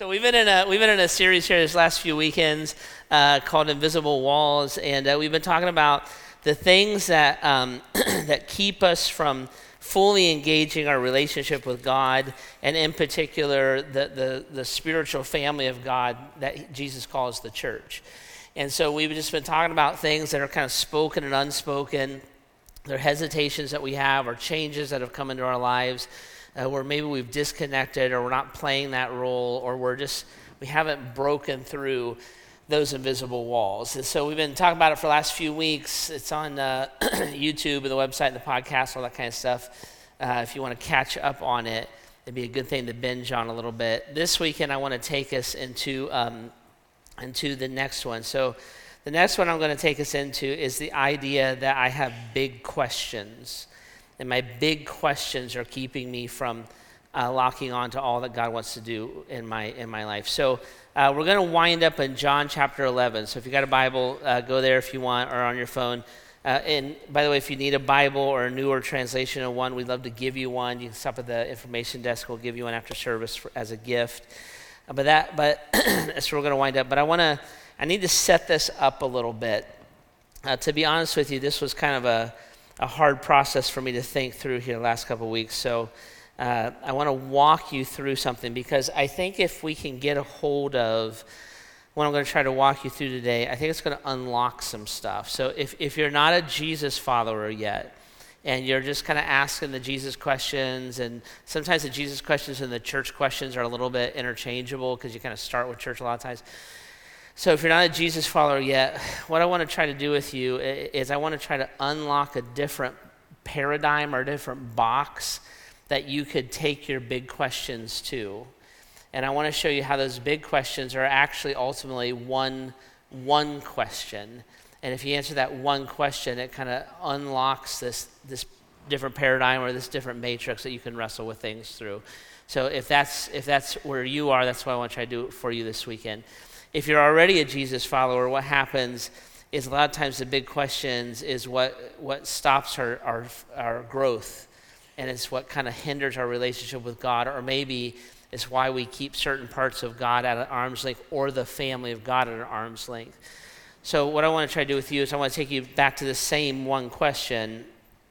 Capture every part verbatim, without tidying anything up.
So we've been in a we've been in a series here this last few weekends uh, called Invisible Walls, and uh, we've been talking about the things that um, that keep us from fully engaging our relationship with God, and in particular the, the the spiritual family of God that Jesus calls the church. And so we've just been talking about things that are kind of spoken and unspoken. They're hesitations that we have, or changes that have come into our lives. Uh, where maybe we've disconnected, or we're not playing that role, or we're just, we haven't broken through those invisible walls. And so we've been talking about it for the last few weeks. It's on uh, YouTube and the website and the podcast, all that kind of stuff. Uh, if you want to catch up on it, it'd be a good thing to binge on a little bit. This weekend, I want to take us into, um, into the next one. So the next one I'm going to take us into is the idea that I have big questions. And my big questions are keeping me from uh, locking on to all that God wants to do in my in my life. So uh, we're going to wind up in John chapter eleven. So if you got a Bible, uh, go there if you want, or on your phone. Uh, and by the way, if you need a Bible or a newer translation of one, we'd love to give you one. You can stop at the information desk. We'll give you one after service for, as a gift. Uh, but that, but that's where we're going to wind up. But I want to, I need to set this up a little bit. Uh, to be honest with you, this was kind of a a hard process for me to think through here the last couple of weeks. So uh, I want to walk you through something, because I think if we can get a hold of what I'm going to try to walk you through today, I think it's going to unlock some stuff. So if, if you're not a Jesus follower yet, and you're just kind of asking the Jesus questions, and sometimes the Jesus questions and the church questions are a little bit interchangeable because you kind of start with church a lot of times. So if you're not a Jesus follower yet, what I want to try to do with you is I want to try to unlock a different paradigm or a different box that you could take your big questions to. And I want to show you how those big questions are actually ultimately one, one question. And if you answer that one question, it kind of unlocks this, this different paradigm or this different matrix that you can wrestle with things through. So if that's, if that's where you are, that's what I want to try to do for you this weekend. If you're already a Jesus follower, what happens is a lot of times the big questions is what, what stops our, our, our growth, and it's what kind of hinders our relationship with God, or maybe it's why we keep certain parts of God at an arm's length, or the family of God at an arm's length. So what I want to try to do with you is I want to take you back to the same one question,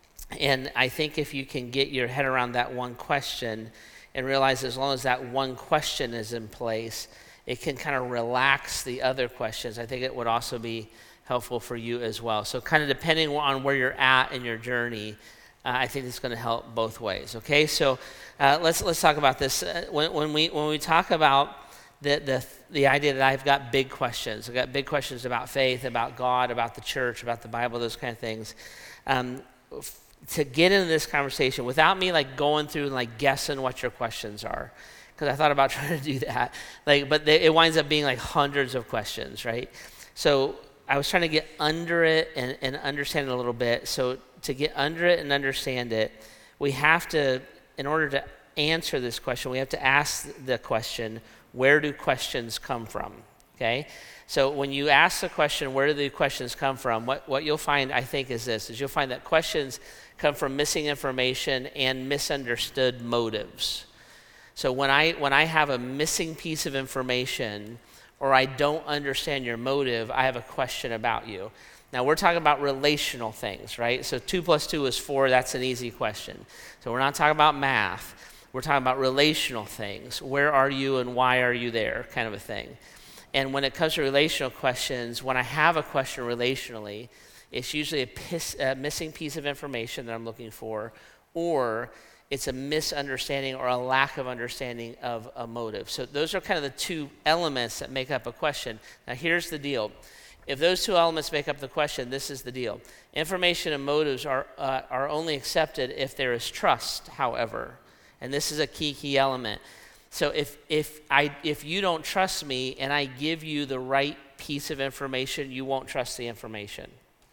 and I think if you can get your head around that one question and realize as long as that one question is in place, it can kind of relax the other questions. I think it would also be helpful for you as well. So kind of depending on where you're at in your journey, uh, I think it's going to help both ways. Okay, so uh, let's let's talk about this. Uh, when, when we when we talk about the the the idea that I've got big questions, I've got big questions about faith, about God, about the church, about the Bible, those kind of things. Um, f- to get into this conversation without me like going through and like guessing what your questions are. Because I thought about trying to do that, like, but they, it winds up being like hundreds of questions, right? So I was trying to get under it and, and understand it a little bit. So to get under it and understand it, we have to, in order to answer this question, we have to ask the question, where do questions come from, okay? So when you ask the question, where do the questions come from, what, what you'll find, I think, is this, is you'll find that questions come from missing information and misunderstood motives. So when I when I have a missing piece of information, or I don't understand your motive, I have a question about you. Now we're talking about relational things, right? So two plus two is four, that's an easy question. So we're not talking about math. We're talking about relational things. Where are you and why are you there, kind of a thing. And when it comes to relational questions, when I have a question relationally, it's usually a, piss, a missing piece of information that I'm looking for, or it's a misunderstanding or a lack of understanding of a motive. So those are kind of the two elements that make up a question. Now here's the deal. If those two elements make up the question, this is the deal. Information and motives are uh, are only accepted if there is trust, however. And this is a key, key element. So if if I if you don't trust me and I give you the right piece of information, you won't trust the information,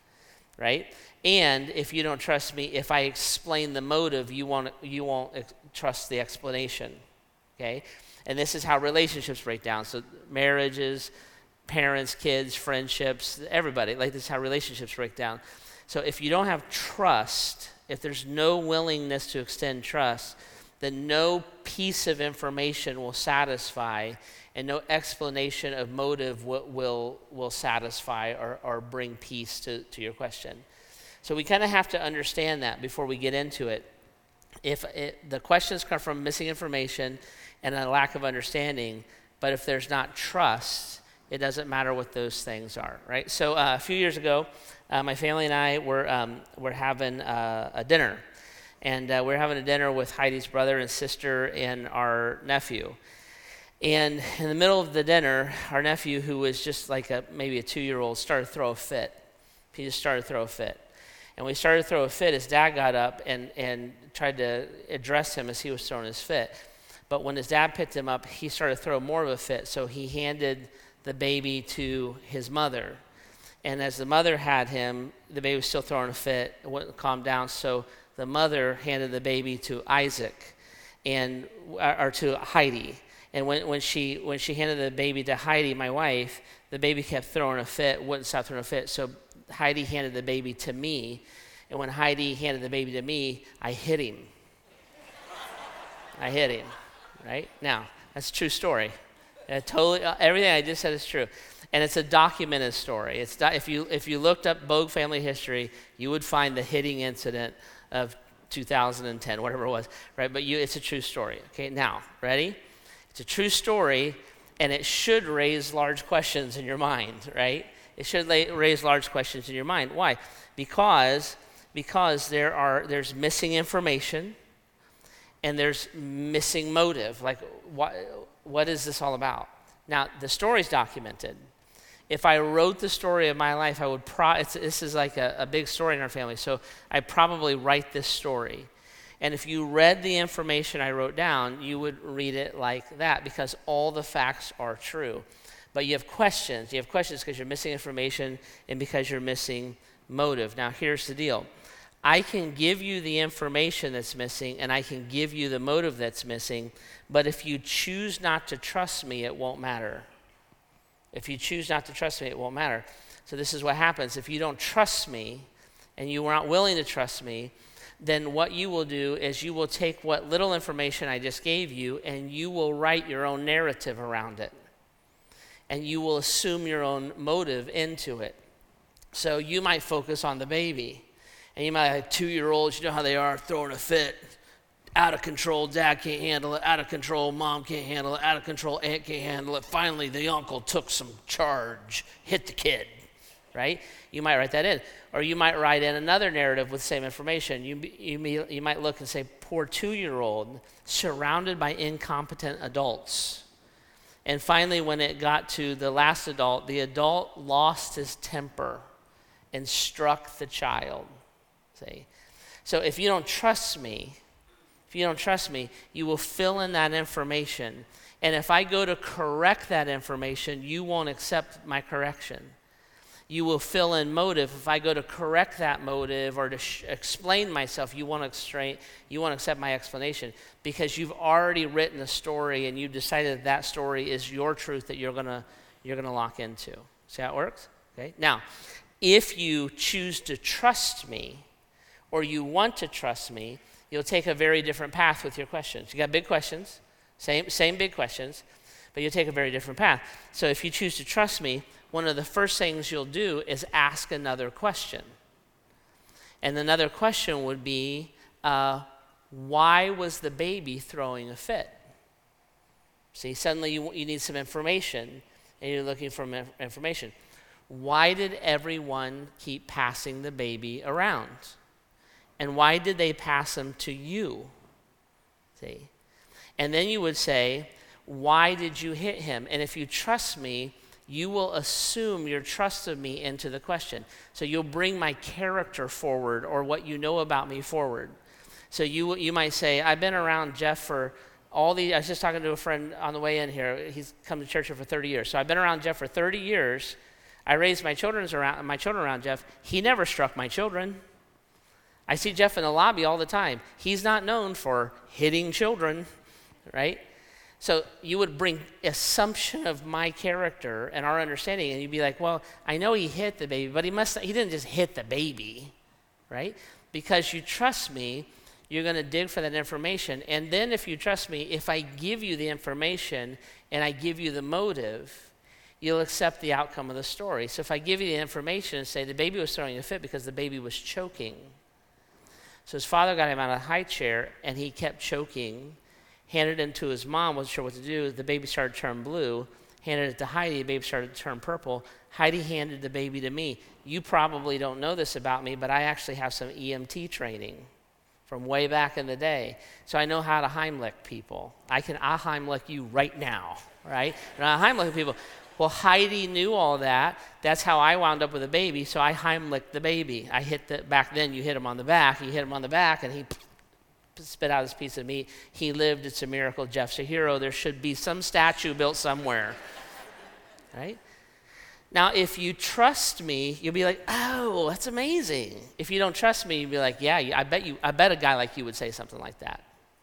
right? And if you don't trust me, if I explain the motive, you won't you won't ex- trust the explanation, okay? And this is how relationships break down. So marriages, parents, kids, friendships, everybody, like this is how relationships break down. So if you don't have trust, if there's no willingness to extend trust, then no piece of information will satisfy, and no explanation of motive will will, will satisfy or, or bring peace to, to your question. So we kind of have to understand that before we get into it. If it, the questions come from missing information and a lack of understanding, but if there's not trust, it doesn't matter what those things are, right? So uh, a few years ago, uh, my family and I were um, were having uh, a dinner, and uh, we were having a dinner with Heidi's brother and sister and our nephew. And in the middle of the dinner, our nephew, who was just like a maybe a two-year-old, started to throw a fit. He just started to throw a fit. And when he started to throw a fit, his dad got up and, and tried to address him as he was throwing his fit. But when his dad picked him up, he started to throw more of a fit, so he handed the baby to his mother. And as the mother had him, the baby was still throwing a fit. It wouldn't calm down, so the mother handed the baby to Isaac, and or to Heidi. And when, when she when she handed the baby to Heidi, my wife, the baby kept throwing a fit, wouldn't stop throwing a fit. So Heidi handed the baby to me, and when Heidi handed the baby to me, I hit him. I hit him, right? Now, that's a true story. Uh, totally, uh, everything I just said is true. And it's a documented story. It's do- if you if you looked up Bogue family history, you would find the hitting incident of two thousand ten, whatever it was, right? But you, it's a true story. Okay, now, ready? It's a true story, and it should raise large questions in your mind, right? It should la- raise large questions in your mind. Why? Because because there are there's missing information, and there's missing motive. Like, what what is this all about? Now, the story's documented. If I wrote the story of my life, I would pro. It's, this is like a, a big story in our family, so I probably write this story. And if you read the information I wrote down, you would read it like that, because all the facts are true. But you have questions. You have questions because you're missing information and because you're missing motive. Now, here's the deal. I can give you the information that's missing, and I can give you the motive that's missing, but if you choose not to trust me, it won't matter. If you choose not to trust me, it won't matter. So this is what happens. If you don't trust me, and you are not willing to trust me, then what you will do is you will take what little information I just gave you, and you will write your own narrative around it. And you will assume your own motive into it. So you might focus on the baby. And you might have two-year-olds, you know how they are, throwing a fit. Out of control, dad can't handle it. Out of control, mom can't handle it. Out of control, aunt can't handle it. Finally, the uncle took some charge, hit the kid, right? You might write that in. Or you might write in another narrative with the same information. You, you, you might look and say, poor two-year-old, surrounded by incompetent adults. And finally, when it got to the last adult, the adult lost his temper and struck the child. See? So if you don't trust me, if you don't trust me, you will fill in that information. And if I go to correct that information, you won't accept my correction. You will fill in motive. If I go to correct that motive or to sh- explain myself, you won't, extra- you won't accept my explanation, because you've already written a story and you've decided that, that story is your truth that you're gonna you're gonna lock into. See how it works? Okay. Now, if you choose to trust me, or you want to trust me, you'll take a very different path with your questions. You got big questions, same same big questions, but you'll take a very different path. So if you choose to trust me, one of the first things you'll do is ask another question. And another question would be, uh, why was the baby throwing a fit? See, suddenly you, you need some information, and you're looking for information. Why did everyone keep passing the baby around? And why did they pass him to you? See? And then you would say, why did you hit him? And if you trust me, you will assume your trust of me into the question. So you'll bring my character forward, or what you know about me forward. So you you might say, I've been around Jeff for all the, I was just talking to a friend on the way in here. He's come to church here for thirty years. So I've been around Jeff for thirty years. I raised my children around, my children around Jeff. He never struck my children. I see Jeff in the lobby all the time. He's not known for hitting children, right? So you would bring assumption of my character and our understanding, and you'd be like, well, I know he hit the baby, but he must he didn't just hit the baby, right? Because you trust me, You're going to dig for that information. And then if you trust me, if I give you the information and I give you the motive, you'll accept the outcome of the story. So if I give you the information and say the baby was throwing a fit because the baby was choking. So his father got him out of the high chair and he kept choking, handed it to his mom, wasn't sure what to do. The baby started to turn blue, handed it to Heidi, the baby started to turn purple. Heidi handed the baby to me. You probably don't know this about me, but I actually have some E M T training from way back in the day. So I know how to Heimlich people. I can I'll Heimlich you right now, right? And I Heimlich people. Well, Heidi knew all that. That's how I wound up with a baby, so I Heimlicked the baby. I hit the, back then you hit him on the back, you hit him on the back, and he spit out his piece of meat. He lived, it's a miracle, Jeff's a hero. There should be some statue built somewhere, right? Now, if you trust me, you'll be like, oh, that's amazing. If you don't trust me, you'll be like, yeah, I bet you, I bet a guy like you would say something like that.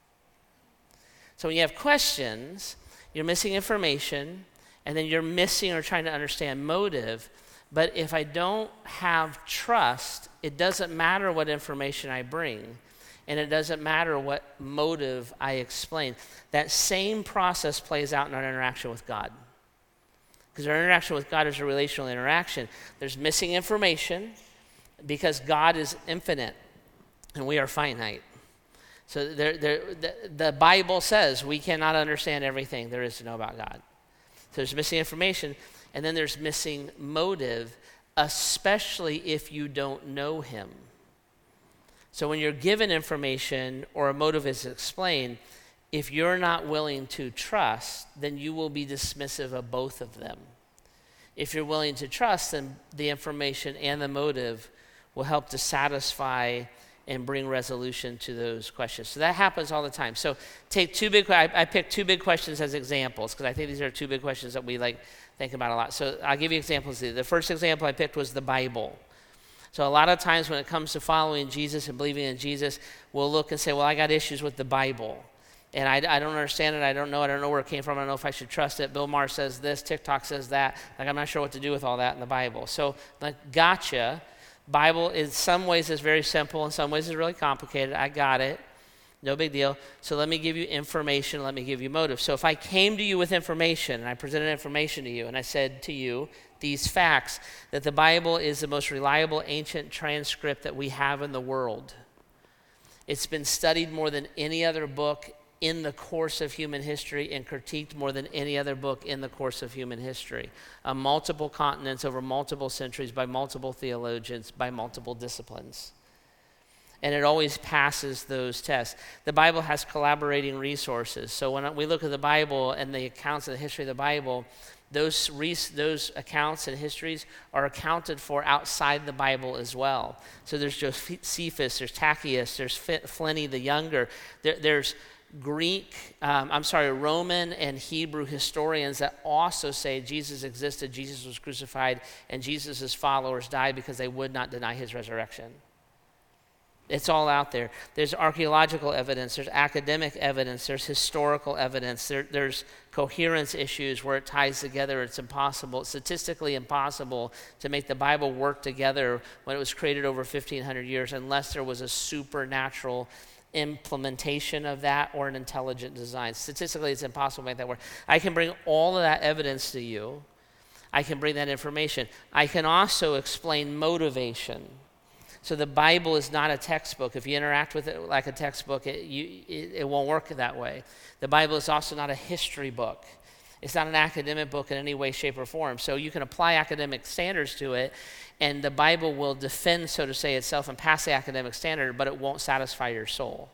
So when you have questions, you're missing information, and then you're missing or trying to understand motive. But if I don't have trust, it doesn't matter what information I bring, and it doesn't matter what motive I explain. That same process plays out in our interaction with God. Because our interaction with God is a relational interaction. There's missing information because God is infinite and we are finite. So there, there, the, the Bible says we cannot understand everything there is to know about God. So there's missing information, and then there's missing motive, especially if you don't know him. So when you're given information or a motive is explained, if you're not willing to trust, then you will be dismissive of both of them. If you're willing to trust, then the information and the motive will help to satisfy and bring resolution to those questions. So that happens all the time. So take two big, I, I picked two big questions as examples because I think these are two big questions that we like think about a lot. So I'll give you examples. The first example I picked was the Bible. So a lot of times when it comes to following Jesus and believing in Jesus, we'll look and say, well, I got issues with the Bible. And I, I don't understand it. I don't know. I don't know where it came from. I don't know if I should trust it. Bill Maher says this. TikTok says that. Like, I'm not sure what to do with all that in the Bible. So, like, gotcha. Bible in some ways is very simple. In some ways is really complicated. I got it. No big deal. So let me give you information. Let me give you motive. So if I came to you with information and I presented information to you and I said to you these facts, that the Bible is the most reliable ancient transcript that we have in the world. It's been studied more than any other book in the course of human history and critiqued more than any other book in the course of human history. On multiple continents, over multiple centuries, by multiple theologians, by multiple disciplines. And it always passes those tests. The Bible has collaborating resources. So when we look at the Bible and the accounts of the history of the Bible, those, res- those accounts and histories are accounted for outside the Bible as well. So there's Josephus, there's Tacchius, there's Pliny the Younger, there, there's Greek, um, I'm sorry, Roman and Hebrew historians that also say Jesus existed, Jesus was crucified, and Jesus' followers died because they would not deny his resurrection. It's all out there. There's archaeological evidence, there's academic evidence, there's historical evidence, there, there's coherence issues where it ties together. It's impossible, it's statistically impossible to make the Bible work together when it was created over fifteen hundred years unless there was a supernatural implementation of that or an intelligent design. Statistically, it's impossible to make that work. I can bring all of that evidence to you. I can bring that information. I can also explain motivation. So the Bible is not a textbook. If you interact with it like a textbook, it, you, it, it won't work that way. The Bible is also not a history book. It's not an academic book in any way, shape, or form. So you can apply academic standards to it, and the Bible will defend, so to say, itself and pass the academic standard, but it won't satisfy your soul.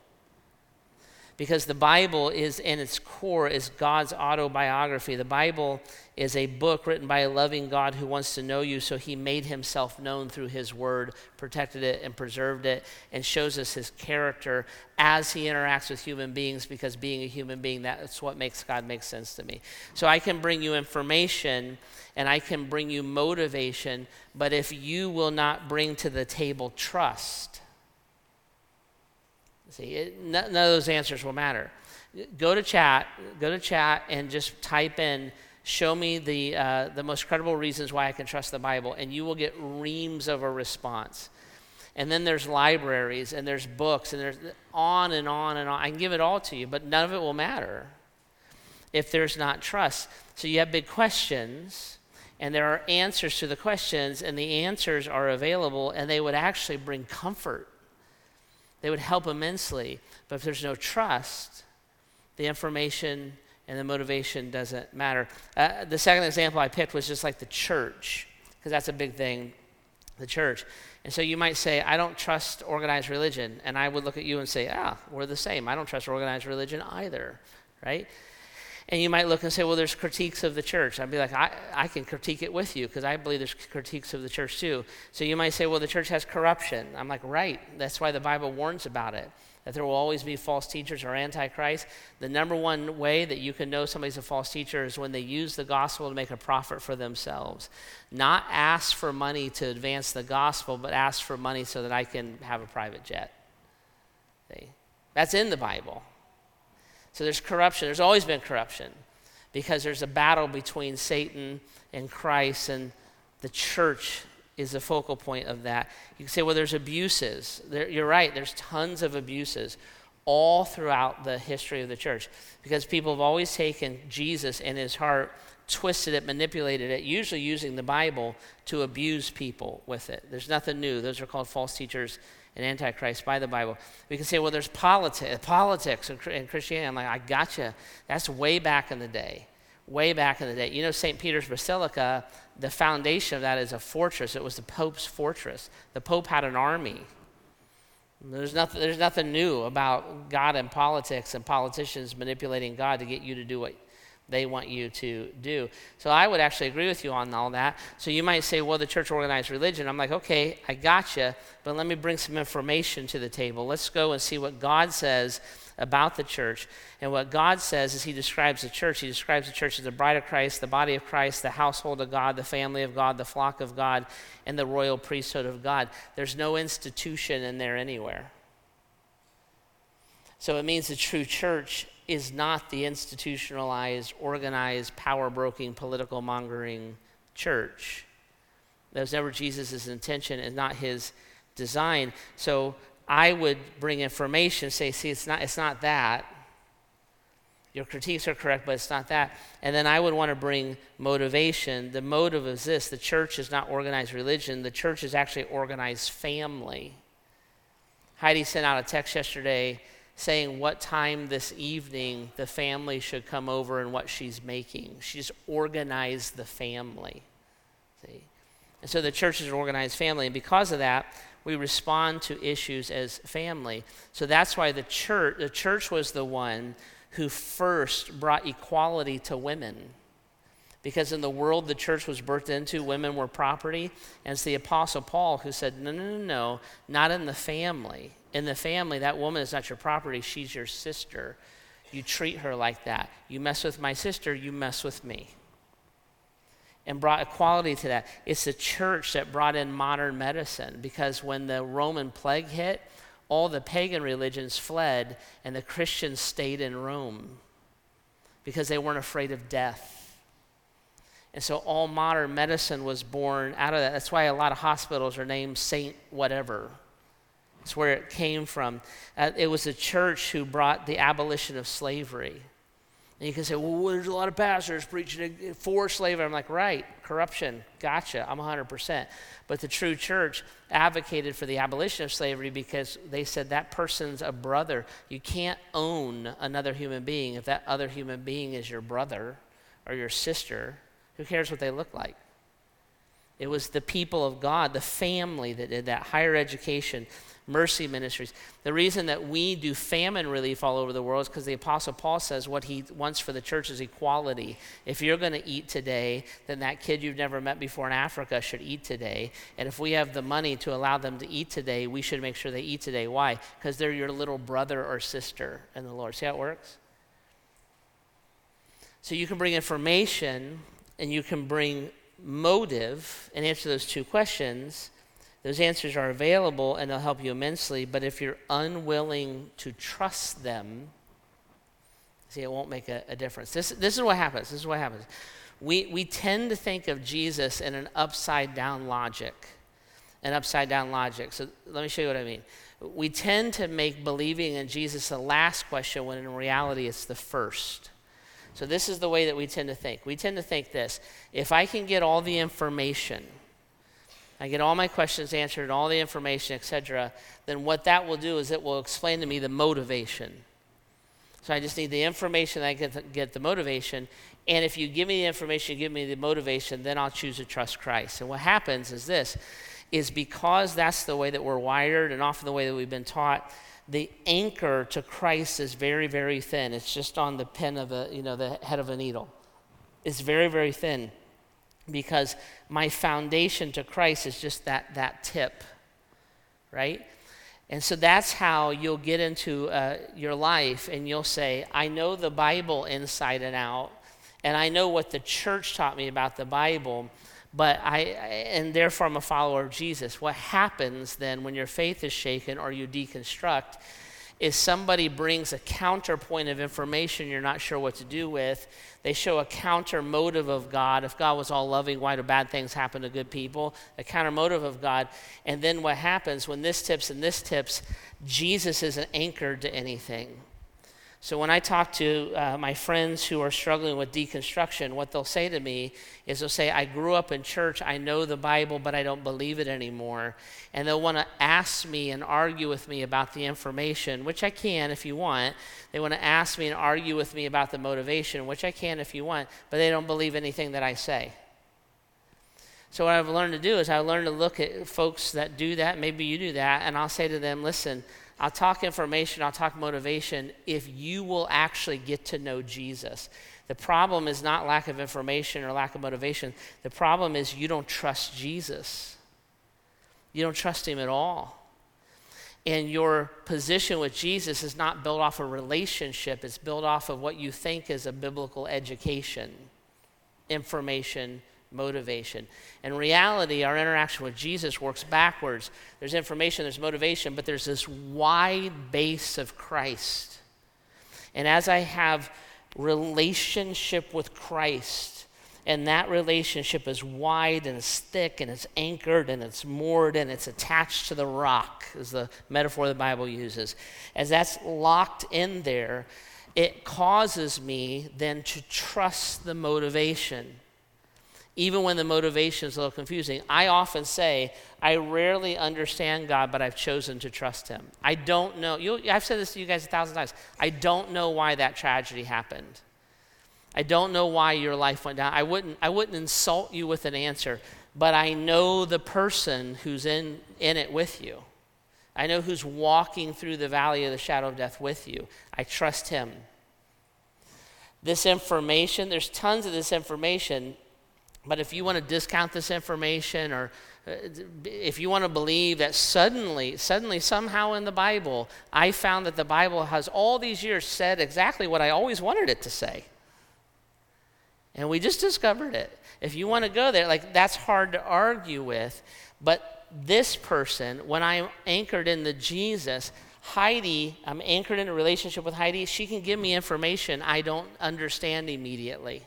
Because the Bible is, in its core, is God's autobiography. The Bible is a book written by a loving God who wants to know you, so he made himself known through his word, protected it and preserved it, and shows us his character as he interacts with human beings, because being a human being, that's what makes God make sense to me. So I can bring you information and I can bring you motivation, but if you will not bring to the table trust, see, it, none of those answers will matter. Go to chat, go to chat and just type in, show me the uh, the most credible reasons why I can trust the Bible, and you will get reams of a response. And then there's libraries, and there's books, and there's on and on and on. I can give it all to you, but none of it will matter if there's not trust. So you have big questions, and there are answers to the questions, and the answers are available, and they would actually bring comfort. They would help immensely. But if there's no trust, the information and the motivation doesn't matter. Uh, the second example I picked was just like the church, because that's a big thing, the church. And so you might say, I don't trust organized religion. And I would look at you and say, ah, we're the same. I don't trust organized religion either, right? And you might look and say, well, there's critiques of the church. I'd be like, I, I can critique it with you because I believe there's critiques of the church too. So you might say, well, the church has corruption. I'm like, right. That's why the Bible warns about it, that there will always be false teachers or antichrist. The number one way that you can know somebody's a false teacher is when they use the gospel to make a profit for themselves. Not ask for money to advance the gospel, but ask for money so that I can have a private jet. See? That's in the Bible. So there's corruption. There's always been corruption because there's a battle between Satan and Christ, and the church is the focal point of that. You can say, well, there's abuses. There, you're right. There's tons of abuses all throughout the history of the church because people have always taken Jesus and his heart, twisted it, manipulated it, usually using the Bible to abuse people with it. There's nothing new. Those are called false teachers and antichrist by the Bible. We can say, well, there's politi- politics in, in Christianity. I'm like, I gotcha. That's way back in the day. Way back in the day. You know, Saint Peter's Basilica, the foundation of that is a fortress. It was the Pope's fortress. The Pope had an army. There's nothing, there's nothing new about God and politics and politicians manipulating God to get you to do what they want you to do. So I would actually agree with you on all that. So you might say, well, the church organized religion. I'm like, okay, I gotcha, but let me bring some information to the table. Let's go and see what God says about the church. And what God says is he describes the church. He describes the church as the bride of Christ, the body of Christ, the household of God, the family of God, the flock of God, and the royal priesthood of God. There's no institution in there anywhere. So it means the true church is not the institutionalized, organized, power-broking, political mongering church. That was never Jesus' intention and not his design. So I would bring information, say, see, it's not, it's not that. Your critiques are correct, but it's not that. And then I would want to bring motivation. The motive is this: the church is not organized religion. The church is actually organized family. Heidi sent out a text yesterday saying what time this evening the family should come over and what she's making. She just organized the family. See? And so the church is an organized family, and because of that, we respond to issues as family. So that's why the church, the church was the one who first brought equality to women. Because in the world the church was birthed into, women were property. And it's the Apostle Paul who said, no, no, no, no, not in the family. In the family, that woman is not your property, she's your sister. You treat her like that. You mess with my sister, you mess with me. And brought equality to that. It's the church that brought in modern medicine, because when the Roman plague hit, all the pagan religions fled and the Christians stayed in Rome because they weren't afraid of death. And so all modern medicine was born out of that. That's why a lot of hospitals are named Saint whatever. It's where it came from. Uh, it was the church who brought the abolition of slavery. And you can say, well, there's a lot of pastors preaching for slavery. I'm like, right, corruption, gotcha, I'm one hundred percent. But the true church advocated for the abolition of slavery because they said that person's a brother. You can't own another human being if that other human being is your brother or your sister. Who cares what they look like? It was the people of God, the family, that did that. Higher education, mercy ministries. The reason that we do famine relief all over the world is because the Apostle Paul says what he wants for the church is equality. If you're going to eat today, then that kid you've never met before in Africa should eat today. And if we have the money to allow them to eat today, we should make sure they eat today. Why? Because they're your little brother or sister in the Lord. See how it works? So you can bring information and you can bring motive and answer those two questions. Those answers are available and they'll help you immensely, but if you're unwilling to trust them, see, it won't make a, a difference. This, this is what happens. This is what happens. We, we tend to think of Jesus in an upside down logic. and upside down logic. So let me show you what I mean. We tend to make believing in Jesus the last question when in reality it's the first. So this is the way that we tend to think. We tend to think this: if I can get all the information, I get all my questions answered, all the information, et cetera, then what that will do is it will explain to me the motivation. So I just need the information, I get the, get the motivation, and if you give me the information, you give me the motivation, then I'll choose to trust Christ. And what happens is this, is because that's the way that we're wired and often the way that we've been taught, the anchor to Christ is very, very thin. It's just on the pin of a, you know, the head of a needle. It's very, very thin because my foundation to Christ is just that, that tip, right? And so that's how you'll get into uh, your life and you'll say, I know the Bible inside and out, and I know what the church taught me about the Bible, but I, and therefore I'm a follower of Jesus. What happens then when your faith is shaken or you deconstruct is somebody brings a counterpoint of information you're not sure what to do with. They show a counter motive of God. If God was all loving, why do bad things happen to good people? A counter motive of God. And then what happens when this tips and this tips, Jesus isn't anchored to anything. So when I talk to uh, my friends who are struggling with deconstruction, what they'll say to me is they'll say, I grew up in church, I know the Bible, but I don't believe it anymore. And they'll want to ask me and argue with me about the information, which I can if you want. They want to ask me and argue with me about the motivation, which I can if you want, but they don't believe anything that I say. So what I've learned to do is I've learned to look at folks that do that, maybe you do that, and I'll say to them, listen, I'll talk information, I'll talk motivation if you will actually get to know Jesus. The problem is not lack of information or lack of motivation. The problem is you don't trust Jesus. You don't trust him at all. And your position with Jesus is not built off a relationship. It's built off of what you think is a biblical education, information, motivation. In reality, our interaction with Jesus works backwards. There's information, there's motivation, but there's this wide base of Christ. And as I have relationship with Christ, and that relationship is wide and it's thick and it's anchored and it's moored and it's attached to the rock, is the metaphor the Bible uses. As that's locked in there, it causes me then to trust the motivation. Even when the motivation is a little confusing. I often say, I rarely understand God, but I've chosen to trust him. I don't know. You, I've said this to you guys a thousand times. I don't know why that tragedy happened. I don't know why your life went down. I wouldn't, I wouldn't insult you with an answer, but I know the person who's in, in it with you. I know who's walking through the valley of the shadow of death with you. I trust him. This information, there's tons of this information. But if you want to discount this information, or uh, if you want to believe that suddenly, suddenly somehow in the Bible, I found that the Bible has all these years said exactly what I always wanted it to say. And we just discovered it. If you want to go there, like that's hard to argue with. But this person, when I'm anchored in the Jesus, Heidi, I'm anchored in a relationship with Heidi, she can give me information I don't understand immediately.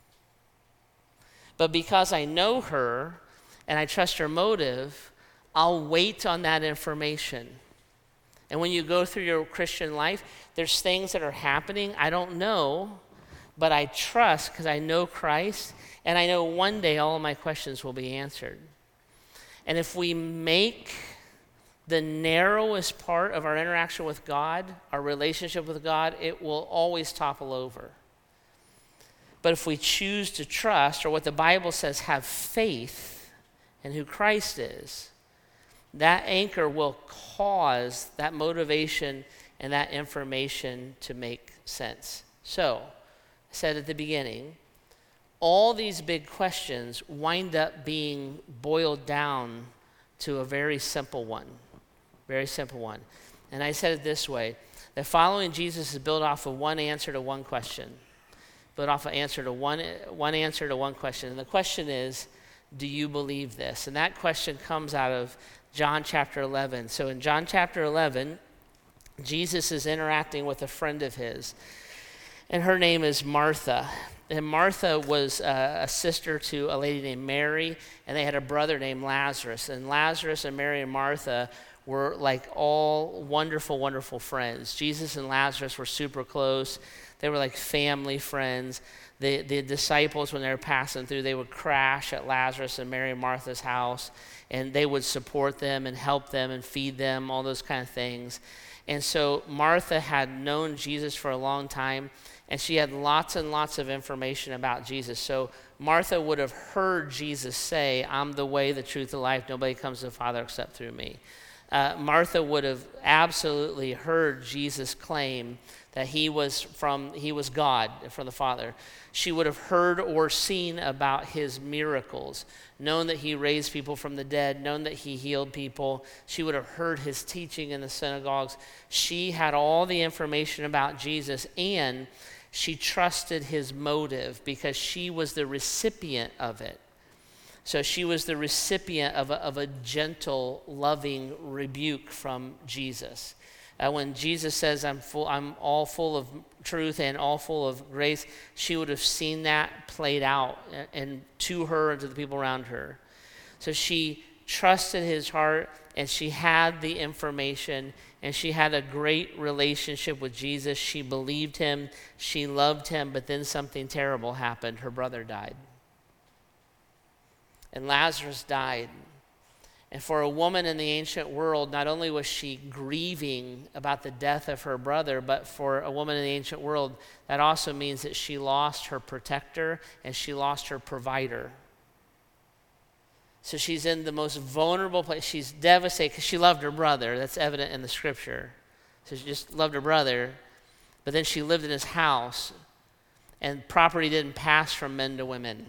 But because I know her and I trust her motive, I'll wait on that information. And when you go through your Christian life, there's things that are happening I don't know, but I trust because I know Christ, and I know one day all of my questions will be answered. And if we make the narrowest part of our interaction with God, our relationship with God, it will always topple over. But if we choose to trust, or what the Bible says, have faith in who Christ is, that anchor will cause that motivation and that information to make sense. So, I said at the beginning, all these big questions wind up being boiled down to a very simple one. Very simple one. And I said it this way, that following Jesus is built off of one answer to one question. Built off an answer to one, one answer to one question. And the question is, do you believe this? And that question comes out of John chapter eleven. So in John chapter eleven, Jesus is interacting with a friend of his, and her name is Martha. and Martha was uh, a sister to a lady named Mary, and they had a brother named Lazarus. And Lazarus and Mary and Martha were like all wonderful, wonderful friends. Jesus and Lazarus were super close. They were like family friends. The, the disciples, when they were passing through, they would crash at Lazarus and Mary and Martha's house, and they would support them and help them and feed them, all those kind of things. And so Martha had known Jesus for a long time, and she had lots and lots of information about Jesus. So Martha would have heard Jesus say, I'm the way, the truth, the life. Nobody comes to the Father except through me. Uh, Martha would have absolutely heard Jesus claim that he was from, he was God, from the Father. She would have heard or seen about his miracles, known that he raised people from the dead, known that he healed people. She would have heard his teaching in the synagogues. She had all the information about Jesus, and she trusted his motive because she was the recipient of it. So she was the recipient of a, of a gentle, loving rebuke from Jesus. Uh, when Jesus says, I'm full, I'm all full of truth and all full of grace, she would have seen that played out and, and to her and to the people around her. So she trusted his heart, and she had the information, and she had a great relationship with Jesus. She believed him, she loved him, but then something terrible happened. Her brother died. And Lazarus died. And for a woman in the ancient world, not only was she grieving about the death of her brother, but for a woman in the ancient world, that also means that she lost her protector and she lost her provider. So she's in the most vulnerable place. She's devastated because she loved her brother. That's evident in the scripture. So she just loved her brother, but then she lived in his house, and property didn't pass from men to women.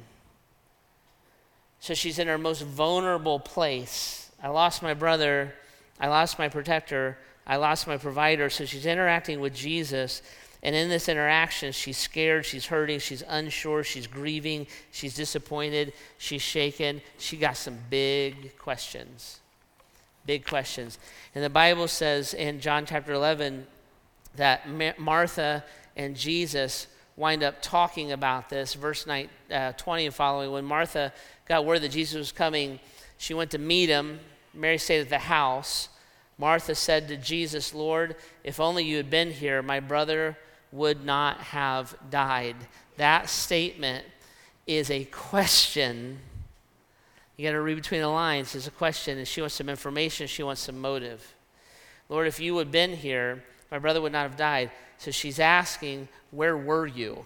So she's in her most vulnerable place. I lost my brother. I lost my protector. I lost my provider. So she's interacting with Jesus. And in this interaction, she's scared, she's hurting, she's unsure, she's grieving, she's disappointed, she's shaken. She got some big questions. Big questions. And the Bible says in John chapter eleven that Martha and Jesus wind up talking about this. Verse nine, uh, twenty and following, when Martha got word that Jesus was coming, she went to meet him. Mary stayed at the house. Martha said to Jesus, Lord, if only you had been here, my brother would not have died. That statement is a question. You got to read between the lines. It's a question, and she wants some information. She wants some motive. Lord, if you had been here, my brother would not have died. So she's asking, where were you?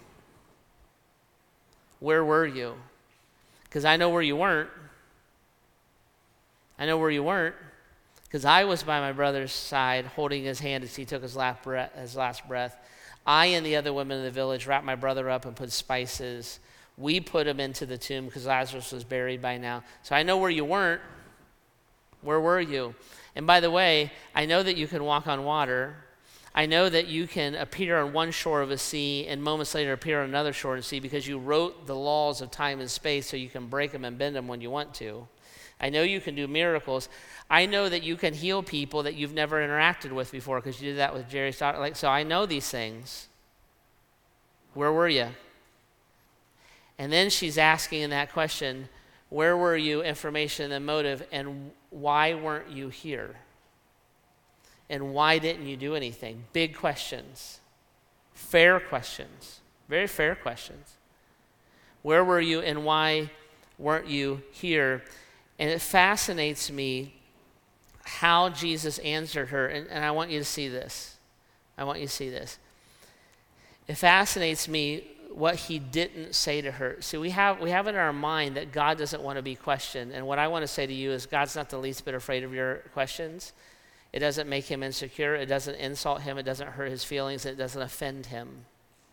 Where were you? Because I know where you weren't. I know where you weren't. Because I was by my brother's side, holding his hand as he took his last breath. His last breath. I and the other women in the village wrapped my brother up and put spices. We put him into the tomb because Lazarus was buried by now. So I know where you weren't. Where were you? And by the way, I know that you can walk on water. I know that you can appear on one shore of a sea and moments later appear on another shore of the sea because you wrote the laws of time and space so you can break them and bend them when you want to. I know you can do miracles. I know that you can heal people that you've never interacted with before because you did that with Jerry's daughter. Like, so I know these things. Where were you? And then she's asking in that question, where were you, information and motive, and why weren't you here? And why didn't you do anything? Big questions. Fair questions. Very fair questions. Where were you and why weren't you here? And it fascinates me how Jesus answered her. And, and I want you to see this. I want you to see this. It fascinates me what he didn't say to her. See, we have we have in our mind that God doesn't want to be questioned. And what I want to say to you is God's not the least bit afraid of your questions. It doesn't make him insecure. It doesn't insult him. It doesn't hurt his feelings. It doesn't offend him.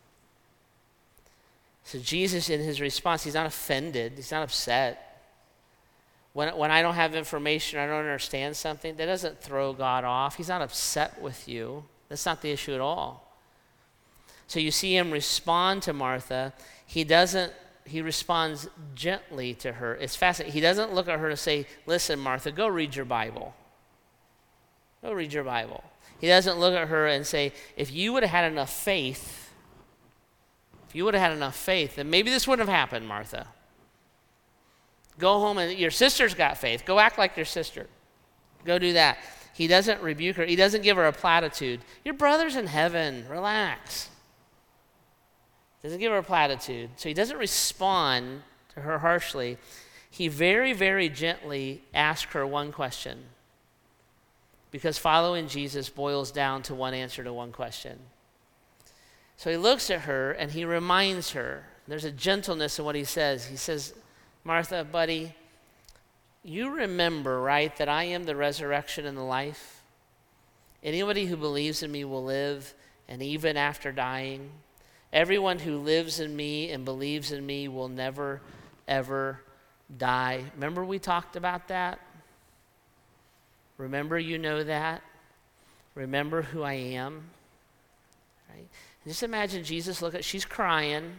So Jesus, in his response, he's not offended. He's not upset. When, when I don't have information, I don't understand something, that doesn't throw God off. He's not upset with you. That's not the issue at all. So you see him respond to Martha. He doesn't, he responds gently to her. It's fascinating. He doesn't look at her and say, listen, Martha, go read your Bible. Go read your Bible. He doesn't look at her and say, if you would have had enough faith, If you would have had enough faith, then maybe this wouldn't have happened, Martha. Go home and your sister's got faith. Go act like your sister. Go do that. He doesn't rebuke her. He doesn't give her a platitude. Your brother's in heaven. Relax. Doesn't give her a platitude. So he doesn't respond to her harshly. He very, very gently asks her one question. Because following Jesus boils down to one answer to one question. So he looks at her and he reminds her. There's a gentleness in what he says. He says, Martha, buddy, you remember, right, that I am the resurrection and the life? Anybody who believes in me will live, and even after dying, everyone who lives in me and believes in me will never, ever die. Remember we talked about that? Remember you know that? Remember who I am? Right? Just imagine Jesus look at, she's crying.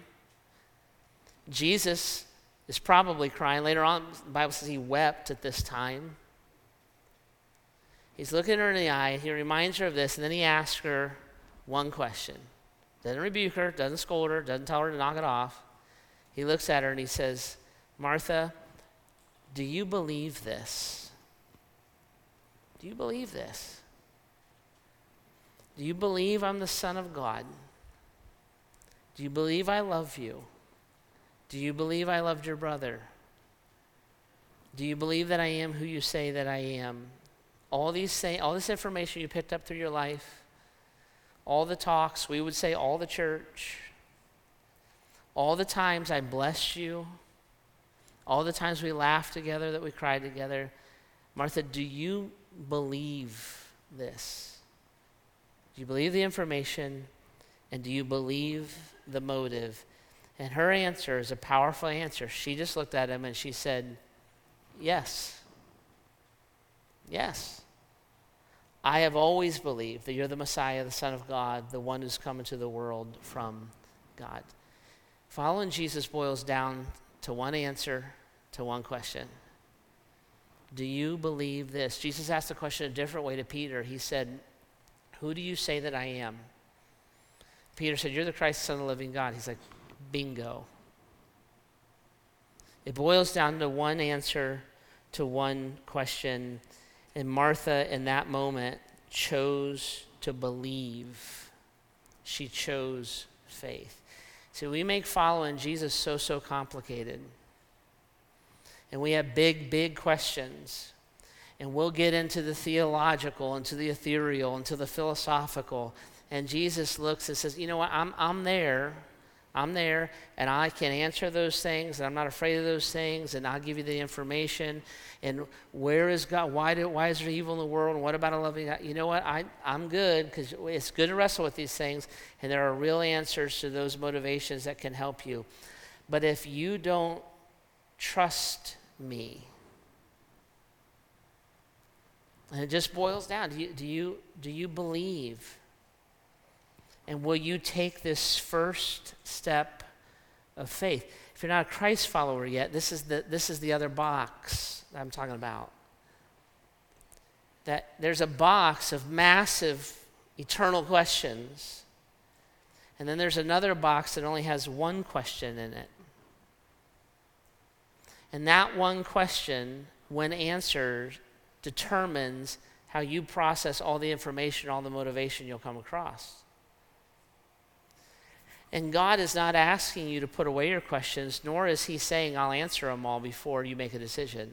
Jesus is probably crying. Later on, the Bible says he wept at this time. He's looking her in the eye. He reminds her of this, and then he asks her one question. Doesn't rebuke her, doesn't scold her, doesn't tell her to knock it off. He looks at her and he says, Martha, do you believe this? Do you believe this? Do you believe I'm the Son of God? Do you believe I love you? Do you believe I loved your brother? Do you believe that I am who you say that I am? All these say, all this information you picked up through your life, all the talks, we would say all the church, all the times I blessed you, all the times we laughed together, that we cried together. Martha, do you believe this? Do you believe the information? And do you believe the motive? And her answer is a powerful answer. She just looked at him and she said, yes. Yes. I have always believed that you're the Messiah, the Son of God, the one who's come into the world from God. Following Jesus boils down to one answer, to one question. Do you believe this? Jesus asked the question a different way to Peter. He said, who do you say that I am? Peter said, you're the Christ, Son of the living God. He's like, bingo. It boils down to one answer to one question. And Martha, in that moment, chose to believe. She chose faith. See, we make following Jesus so, so complicated. And we have big, big questions. And we'll get into the theological, into the ethereal, into the philosophical. And Jesus looks and says, you know what, I'm, I'm there. I'm there, and I can answer those things, and I'm not afraid of those things, and I'll give you the information. And where is God? Why, do, why is there evil in the world? And what about a loving God? You know what? I, I'm good, because it's good to wrestle with these things, and there are real answers to those motivations that can help you. But if you don't trust me, and it just boils down, do you, do you, do you believe? And will you take this first step of faith? If you're not a Christ follower yet, this is the, this is the other box that I'm talking about. That there's a box of massive eternal questions. And then there's another box that only has one question in it. And that one question, when answered, determines how you process all the information, all the motivation you'll come across. And God is not asking you to put away your questions, nor is he saying, I'll answer them all before you make a decision.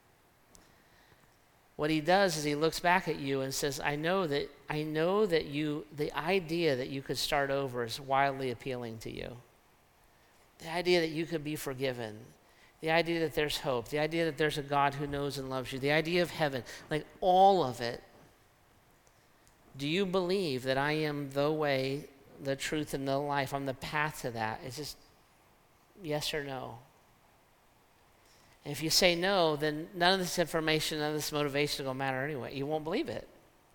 What he does is he looks back at you and says, I know that I know that you, the idea that you could start over is wildly appealing to you. The idea that you could be forgiven. The idea that there's hope. The idea that there's a God who knows and loves you. The idea of heaven. Like all of it. Do you believe that I am the way, the truth, and the life? I'm the path to that. It's just yes or no. And if you say no, then none of this information, none of this motivation will matter anyway. You won't believe it.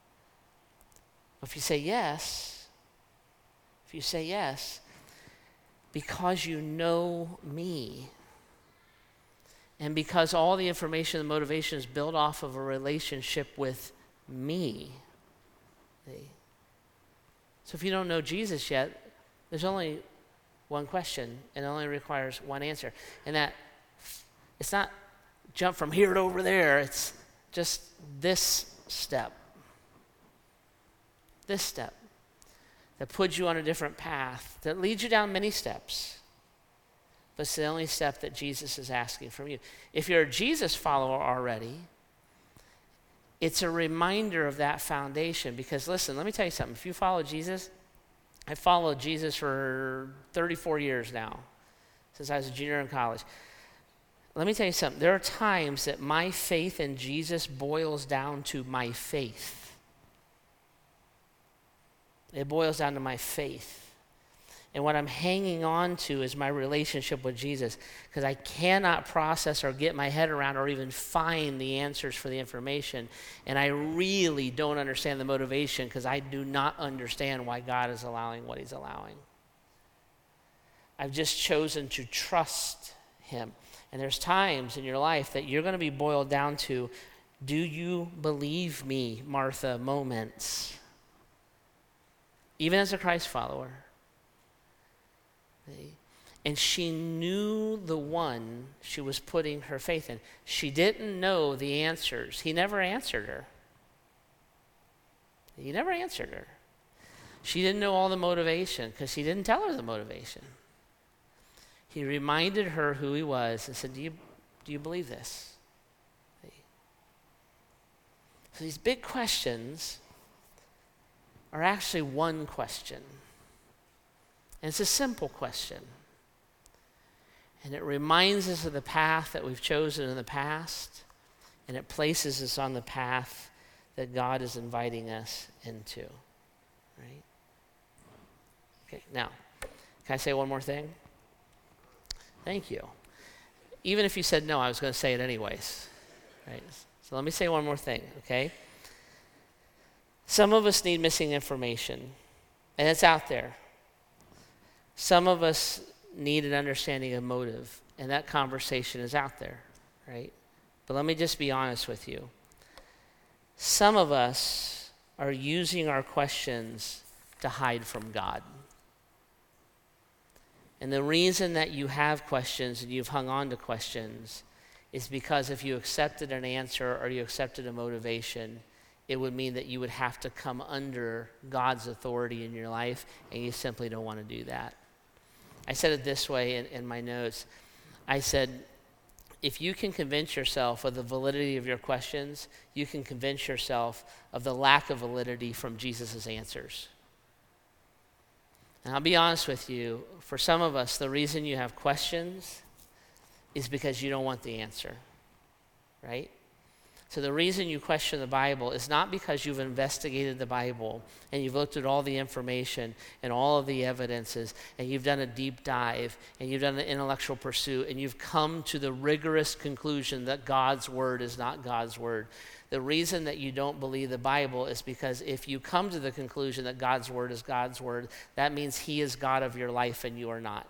If you say yes, if you say yes, because you know me, and because all the information and motivation is built off of a relationship with me. See? So if you don't know Jesus yet, there's only one question, and it only requires one answer. And that, it's not jump from here to over there, it's just this step. This step that puts you on a different path, that leads you down many steps. But it's the only step that Jesus is asking from you. If you're a Jesus follower already, it's a reminder of that foundation. Because listen, let me tell you something. If you follow Jesus, I followed Jesus for thirty-four years now, since I was a junior in college. Let me tell you something. There are times that my faith in Jesus boils down to my faith. It boils down to my faith. And what I'm hanging on to is my relationship with Jesus, because I cannot process or get my head around or even find the answers for the information. And I really don't understand the motivation, because I do not understand why God is allowing what he's allowing. I've just chosen to trust him. And there's times in your life that you're going to be boiled down to, do you believe me, Martha moments. Even as a Christ follower. And she knew the one she was putting her faith in. She didn't know the answers. He never answered her. He never answered her. She didn't know all the motivation because he didn't tell her the motivation. He reminded her who he was and said, do you, do you believe this? So these big questions are actually one question. And it's a simple question. And it reminds us of the path that we've chosen in the past, and it places us on the path that God is inviting us into. Right? Okay, now, can I say one more thing? Thank you. Even if you said no, I was going to say it anyways. Right? So let me say one more thing, okay? Some of us need missing information, and it's out there. Some of us need an understanding of motive, and that conversation is out there, right? But let me just be honest with you. Some of us are using our questions to hide from God. And the reason that you have questions and you've hung on to questions is because if you accepted an answer or you accepted a motivation, it would mean that you would have to come under God's authority in your life, and you simply don't want to do that. I said it this way in, in my notes. I said, if you can convince yourself of the validity of your questions, you can convince yourself of the lack of validity from Jesus' answers. And I'll be honest with you, for some of us, the reason you have questions is because you don't want the answer, right? So the reason you question the Bible is not because you've investigated the Bible and you've looked at all the information and all of the evidences and you've done a deep dive and you've done an intellectual pursuit and you've come to the rigorous conclusion that God's word is not God's word. The reason that you don't believe the Bible is because if you come to the conclusion that God's word is God's word, that means he is God of your life and you are not.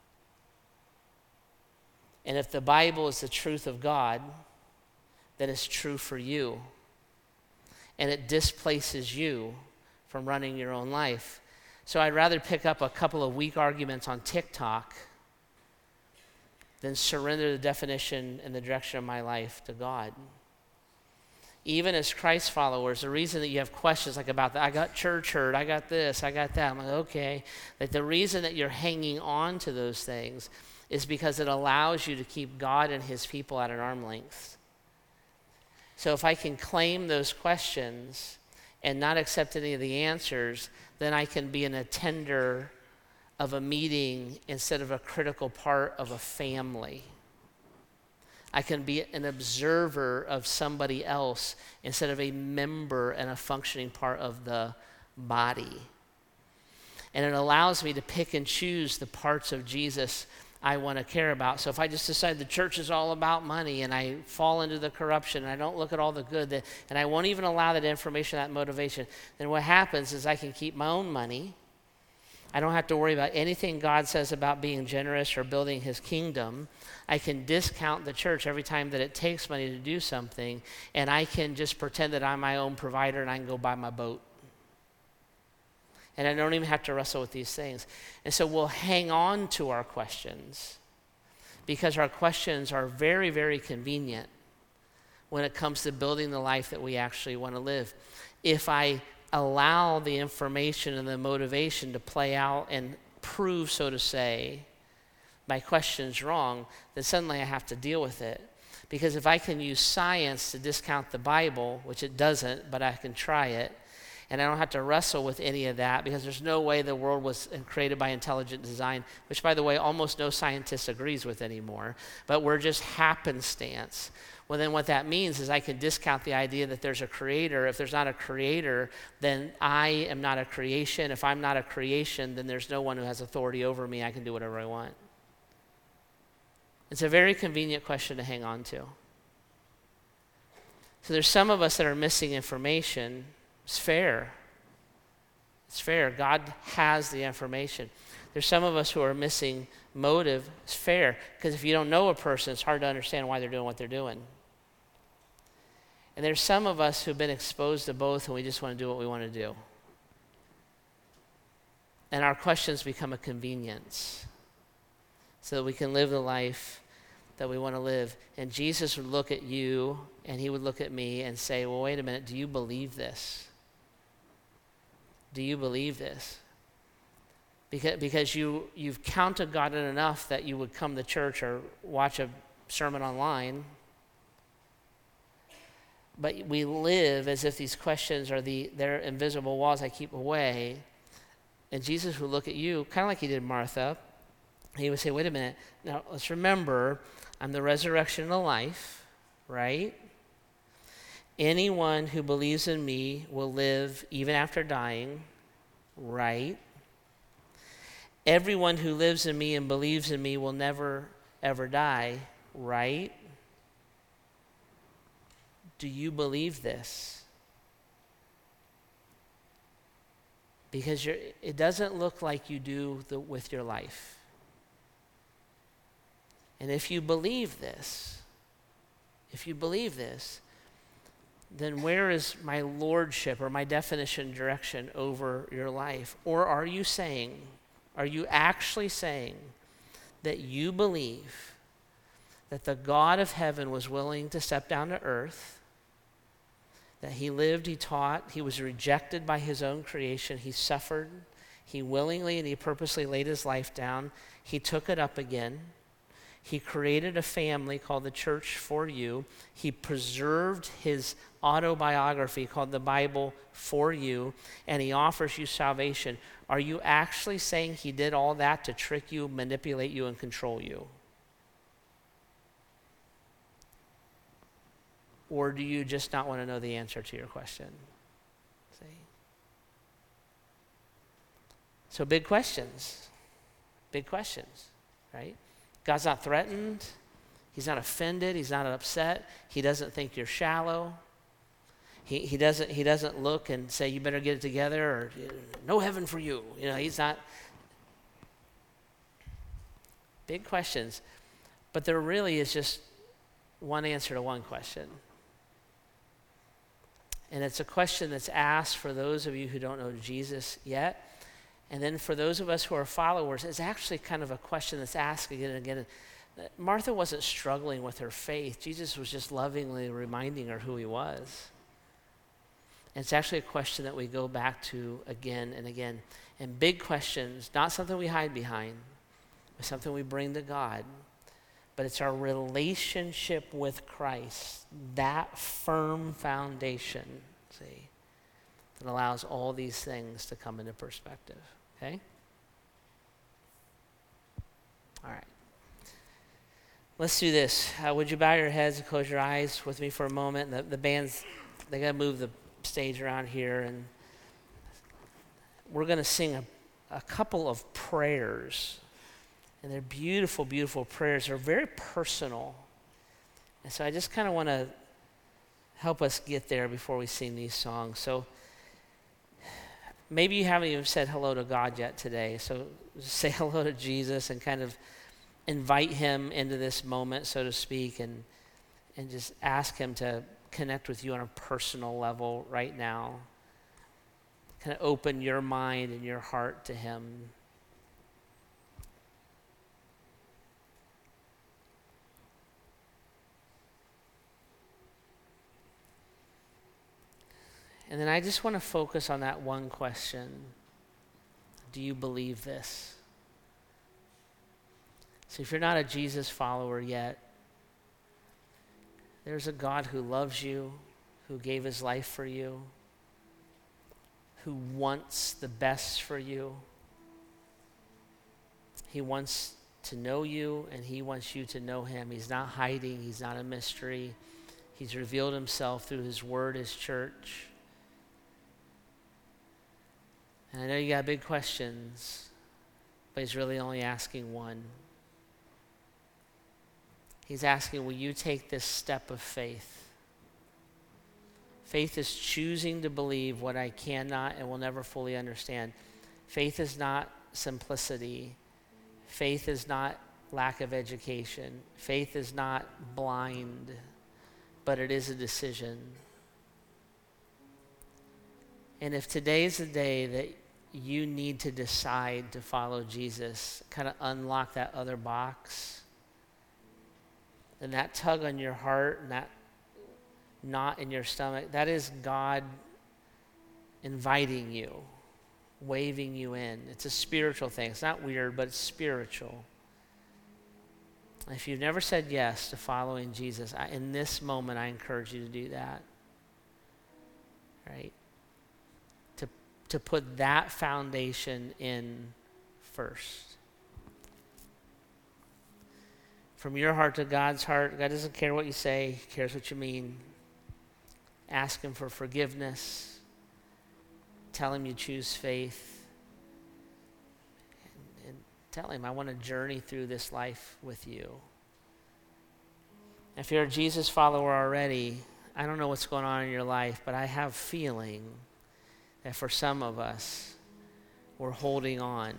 And if the Bible is the truth of God, that is true for you, and it displaces you from running your own life. So I'd rather pick up a couple of weak arguments on TikTok than surrender the definition and the direction of my life to God. Even as Christ followers, the reason that you have questions like about that, I got church hurt, I got this, I got that, I'm like, okay. Like the reason that you're hanging on to those things is because it allows you to keep God and his people at an arm's length. So if I can claim those questions and not accept any of the answers, then I can be an attender of a meeting instead of a critical part of a family. I can be an observer of somebody else instead of a member and a functioning part of the body. And it allows me to pick and choose the parts of Jesus I want to care about. So if I just decide the church is all about money and I fall into the corruption and I don't look at all the good that, and I won't even allow that information, that motivation, then what happens is I can keep my own money. I don't have to worry about anything God says about being generous or building his kingdom. I can discount the church every time that it takes money to do something, and I can just pretend that I'm my own provider and I can go buy my boat. And I don't even have to wrestle with these things. And so we'll hang on to our questions because our questions are very, very convenient when it comes to building the life that we actually want to live. If I allow the information and the motivation to play out and prove, so to say, my question's wrong, then suddenly I have to deal with it. Because if I can use science to discount the Bible, which it doesn't, but I can try it, and I don't have to wrestle with any of that because there's no way the world was created by intelligent design, which, by the way, almost no scientist agrees with anymore, but we're just happenstance. Well, then what that means is I can discount the idea that there's a creator. If there's not a creator, then I am not a creation. If I'm not a creation, then there's no one who has authority over me. I can do whatever I want. It's a very convenient question to hang on to. So there's some of us that are missing information. It's fair. It's fair. God has the information. There's some of us who are missing motive. It's fair. Because if you don't know a person, it's hard to understand why they're doing what they're doing. And there's some of us who've been exposed to both and we just want to do what we want to do. And our questions become a convenience so that we can live the life that we want to live. And Jesus would look at you and he would look at me and say, well, wait a minute, do you believe this? Do you believe this? Because, because you, you've counted God in enough that you would come to church or watch a sermon online. But we live as if these questions are the they're invisible walls I keep away. And Jesus would look at you, kind of like he did Martha. He would say, wait a minute, now let's remember, I'm the resurrection and the life, right? Anyone who believes in me will live even after dying, right? Everyone who lives in me and believes in me will never, ever die, right? Do you believe this? Because you're, it doesn't look like you do the, with your life. And if you believe this, if you believe this, then where is my lordship or my definition, direction over your life? Or are you saying, are you actually saying that you believe that the God of heaven was willing to step down to earth, that he lived, he taught, he was rejected by his own creation, he suffered, he willingly and he purposely laid his life down, he took it up again, he created a family called the church for you, he preserved his autobiography called the Bible for you, and he offers you salvation. Are you actually saying he did all that to trick you, manipulate you, and control you? Or do you just not want to know the answer to your question? See? So big questions. Big questions, right? God's not threatened. He's not offended. He's not upset. He doesn't think you're shallow. He, he, doesn't, he doesn't look and say, you better get it together, or no heaven for you. You know, he's not. Big questions. But there really is just one answer to one question. And it's a question that's asked for those of you who don't know Jesus yet. And then for those of us who are followers, it's actually kind of a question that's asked again and again. Martha wasn't struggling with her faith. Jesus was just lovingly reminding her who he was. And it's actually a question that we go back to again and again. And big questions, not something we hide behind, but something we bring to God. But it's our relationship with Christ, that firm foundation, see, that allows all these things to come into perspective, okay? All right. Let's do this. Uh, would you bow your heads and close your eyes with me for a moment? The, the band's, they got to move the stage around here, and we're going to sing a, a couple of prayers. And they're beautiful, beautiful prayers. They're very personal. And so I just kind of want to help us get there before we sing these songs. So maybe you haven't even said hello to God yet today. So just say hello to Jesus and kind of invite him into this moment, so to speak, and and just ask him to connect with you on a personal level right now. kind of open your mind and your heart to him. And then I just want to focus on that one question. Do you believe this? So if you're not a Jesus follower yet, there's a God who loves you, who gave his life for you, who wants the best for you. He wants to know you, and he wants you to know him. He's not hiding. He's not a mystery. He's revealed himself through his word, his church. And I know you got big questions, but he's really only asking one. He's asking, will you take this step of faith? Faith is choosing to believe what I cannot and will never fully understand. Faith is not simplicity. Faith is not lack of education. Faith is not blind, but it is a decision. And if today is the day that you need to decide to follow Jesus, kind of unlock that other box, then that tug on your heart and that knot in your stomach, that is God inviting you, waving you in. It's a spiritual thing. It's not weird, but it's spiritual. If you've never said yes to following Jesus, I, in this moment, I encourage you to do that. Right? To, to put that foundation in first. From your heart to God's heart, God doesn't care what you say, he cares what you mean. Ask him for forgiveness. Tell him you choose faith. And, and tell him, I want to journey through this life with you. If you're a Jesus follower already, I don't know what's going on in your life, but I have feeling that for some of us, we're holding on.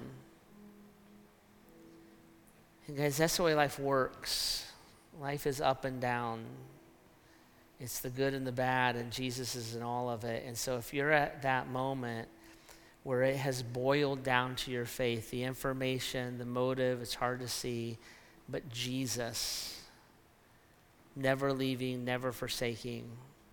And guys, that's the way life works. Life is up and down. It's the good and the bad, and Jesus is in all of it. And so if you're at that moment where it has boiled down to your faith, the information, the motive, it's hard to see, but Jesus, never leaving, never forsaking,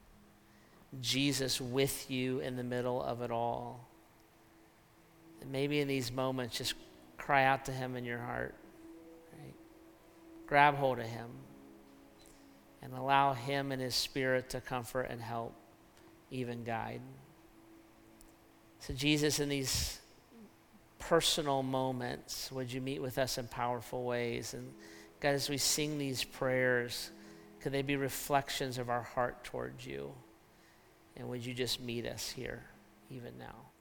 Jesus with you in the middle of it all. And maybe in these moments, just cry out to him in your heart. Right? Grab hold of him. And allow him and his spirit to comfort and help, even guide. So Jesus, in these personal moments, would you meet with us in powerful ways? And God, as we sing these prayers, could they be reflections of our heart towards you? And would you just meet us here, even now?